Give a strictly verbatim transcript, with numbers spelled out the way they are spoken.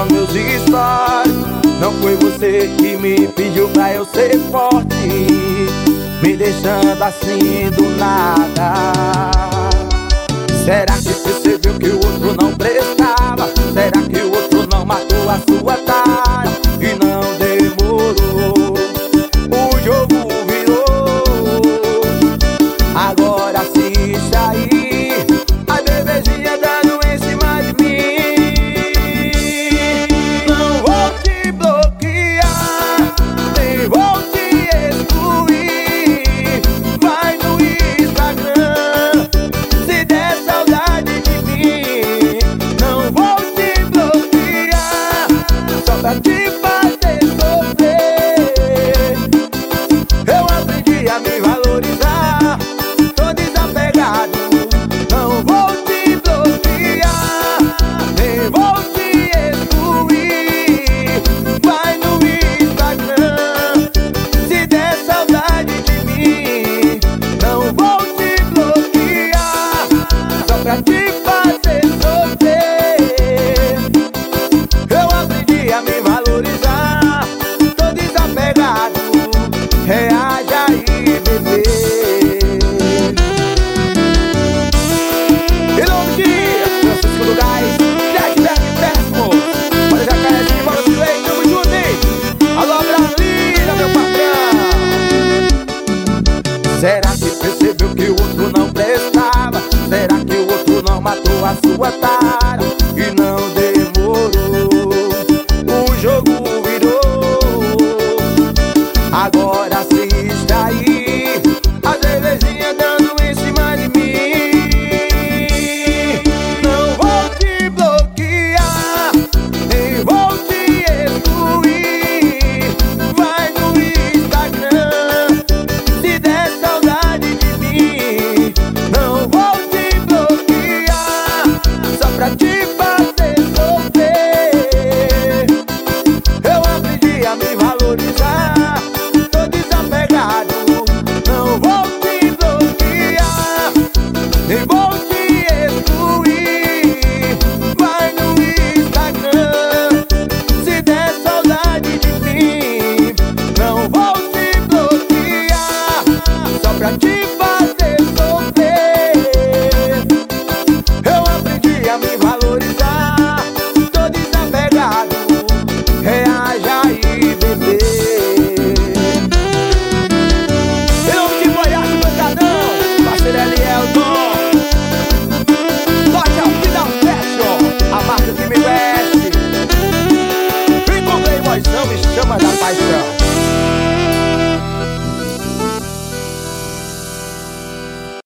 nos meus stories. Não foi você que me pediu pra eu ser forte, me deixando assim do nada. Será que percebeu que o outro não prestava? Será que o outro não matou a sua tara? E não demorou, o jogo virou. Agora assiste aí, a bebezinha dando em cima de mim. Não vou te bloquear, nem vou te excluir. Vai no Instagram, se der saudade de mim. Não vou te bloquear, só pra te fazer sofrer. Eu aprendi a me valorizar, tô desapegado. Não vou te bloquear, nem vou te excluir. Vai no Instagram, se der saudade de mim. Não vou te bloquear, só pra te fazer sofrer. Eu aprendi a me valorizar, tô desapegado. Reage aí, bebê. Em nome de Francisco do Gás, Jackberg Péssimo, olha Jacarezinho, bora se leite, tamo junto, hein? Alô, Brasilina, meu patrão. Será que percebeu que o outro não prestava? Será que o outro não matou a sua tara? E não demorou, o jogo virou. Agora assiste aí, a belezinha dando em cima de mim. Não vou te bloquear, nem vou te excluir. Vai no Instagram, se der saudade de mim. Não vou te bloquear, só pra te fazer sofrer. Eu aprendi a me valorizar, tô desapegado. Não vou te bloquear, nem vou te excluir. Vai no Instagram, se der saudade de mim. Não vou te bloquear, só pra te fazer sofrer. Eu aprendi a me valorizar, tô desapegado. Reage aí, bebê. Em nome de Goiás do Pancadão, parceiro Elielton, Norte Alpina Fashion, a marca que me veste. Vem com o Playboyzão, me chama da paixão.